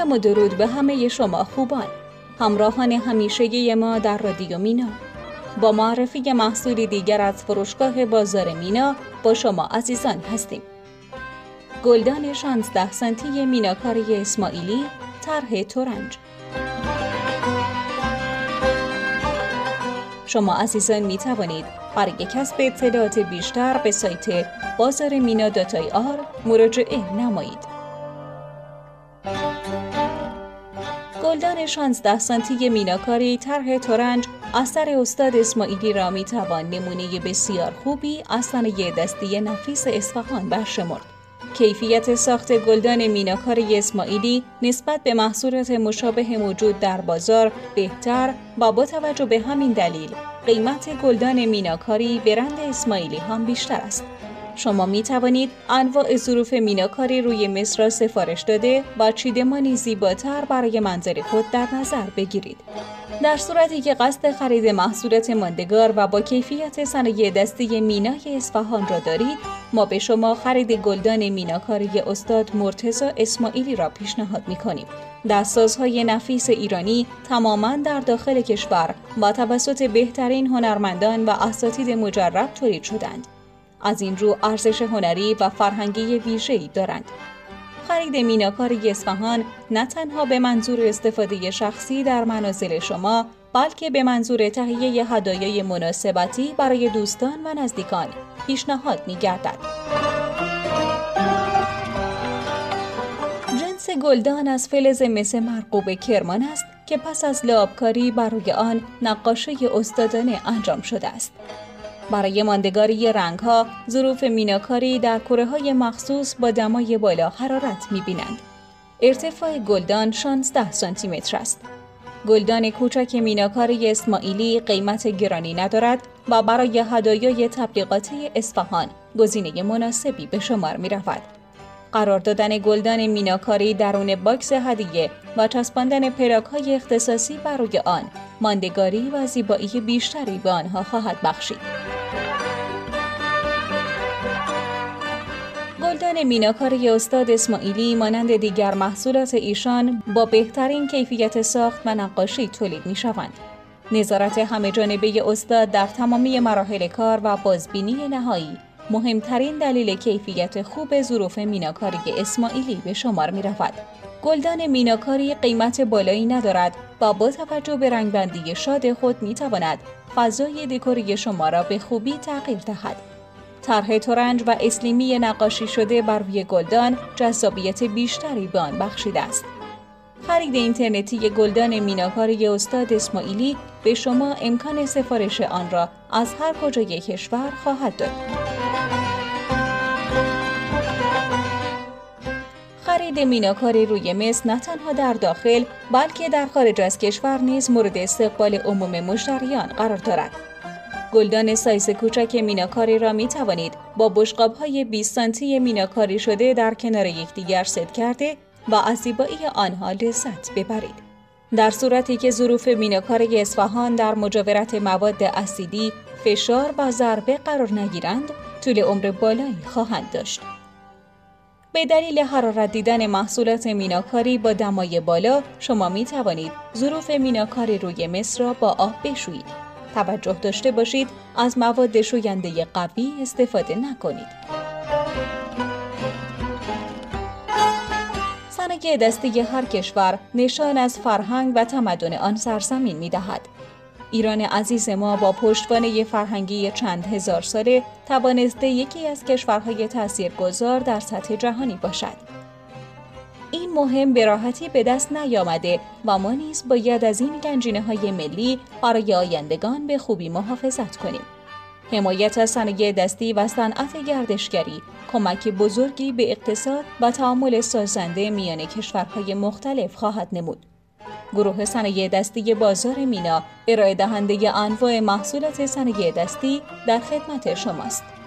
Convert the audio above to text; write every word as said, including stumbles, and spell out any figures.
سلام و درود به همه شما خوبان، همراهان همیشگی ما در رادیو مینا. با معرفی محصولی دیگر از فروشگاه بازار مینا با شما عزیزان هستیم. گلدان شانزده سانتی میناکاری اسماعیلی، طرح ترنج. شما عزیزان می توانید برای کسب اطلاعات بیشتر به سایت بازار مینا دات آی آر مراجعه نمایید. گلدان شانزده سانتی میناکاری طرح ترنج اثر استاد اسماعیلی را می توان نمونه بسیار خوبی از صنایع دستی نفیس اصفهان برشمرد. کیفیت ساخت گلدان میناکاری اسماعیلی نسبت به محصولات مشابه موجود در بازار بهتر و با توجه به همین دلیل قیمت گلدان میناکاری برند اسماعیلی هم بیشتر است. شما می توانید انواع ظروف میناکاری روی مس را سفارش داده و چیدمانی زیباتر برای منزل خود در نظر بگیرید. در صورتی که قصد خرید محصولات ماندگار و با کیفیت صنایع دستی مینای اصفهان را دارید، ما به شما خرید گلدان میناکاری استاد مرتضی اسماعیلی را پیشنهاد می‌کنیم. دستسازهای نفیس ایرانی تماماً در داخل کشور و توسط بهترین هنرمندان و اساتید مجرب تولید شدند. از این رو ارزش هنری و فرهنگی ویژه‌ای دارند. خرید میناکاری اصفهان نه تنها به منظور استفاده شخصی در منازل شما، بلکه به منظور تهیه هدایای مناسبتی برای دوستان و نزدیکان پیشنهاد می‌گردد. جنس گلدان از فلز مس مرغوب کرمان است که پس از لعابکاری بر روی آن نقاشی استادانه انجام شده است. برای ماندگاری رنگ‌ها، ظروف میناکاری در کره‌های مخصوص با دمای بالا حرارت می‌بینند. ارتفاع گلدان شانزده سانتی متر است. گلدان کوچک میناکاری اسماعیلی قیمت گرانی ندارد و برای هدایای تبلیغاتی اصفهان گزینه مناسبی به شمار می‌رود. قرار دادن گلدان میناکاری درون باکس هدیه و چسباندن پلاک‌های اختصاصی بر روی آن ماندگاری و زیبایی بیشتری به آنها خواهد بخشید. گلدان میناکاری استاد اسماعیلی مانند دیگر محصولات ایشان با بهترین کیفیت ساخت و نقاشی تولید می‌شوند. نظارت همه‌جانبه استاد در تمامی مراحل کار و بازبینی نهایی مهمترین دلیل کیفیت خوب ظروف میناکاری اسماعیلی به شمار می‌رود. گلدان میناکاری قیمت بالایی ندارد و با توجه به رنگبندی شاد خود می‌تواند فضای دکوری شما را به خوبی تغییر دهد. طرح ترنج و اسلیمی نقاشی شده بر روی گلدان جذابیت بیشتری به آن بخشیده است. خرید اینترنتی گلدان میناکاری استاد اسماعیلی به شما امکان سفارش آن را از هر کجای کشور خواهد داد. خرید میناکاری روی مس نه تنها در داخل بلکه در خارج از کشور نیز مورد استقبال عموم مشتریان قرار دارد. گلدان سایز کوچک میناکاری را می توانید با بشقاب‌های بیست سانتی میناکاری شده در کنار یکدیگر ست کرده و از زیبایی آنها لذت ببرید. در صورتی که ظروف میناکاری اصفهان در مجاورت مواد اسیدی، فشار و ضربه قرار نگیرند، طول عمر بالایی خواهند داشت. به دلیل حرارت دیدن محصولات میناکاری با دمای بالا، شما می توانید ظروف میناکاری روی مس را با آب بشویید. توجه داشته باشید از مواد شوینده قوی استفاده نکنید. صنایع دستی هر کشور نشان از فرهنگ و تمدن آن سرزمین می‌دهد. ایران عزیز ما با پشتوانه فرهنگی چند هزار ساله توانسته یکی از کشورهای تاثیرگذار در سطح جهانی باشد. این مهم به راحتی به دست نیامده و ما نیز باید از این گنجینه‌های ملی برای آیندگان به خوبی محافظت کنیم. حمایت از صنایع دستی و صنعت گردشگری کمک بزرگی به اقتصاد و تعامل سازنده میان کشورهای مختلف خواهد نمود. گروه صنایع دستی بازار مینا ارائه دهنده انواع محصولات صنایع دستی در خدمت شماست.